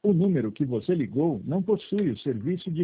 O número que você ligou não possui o serviço de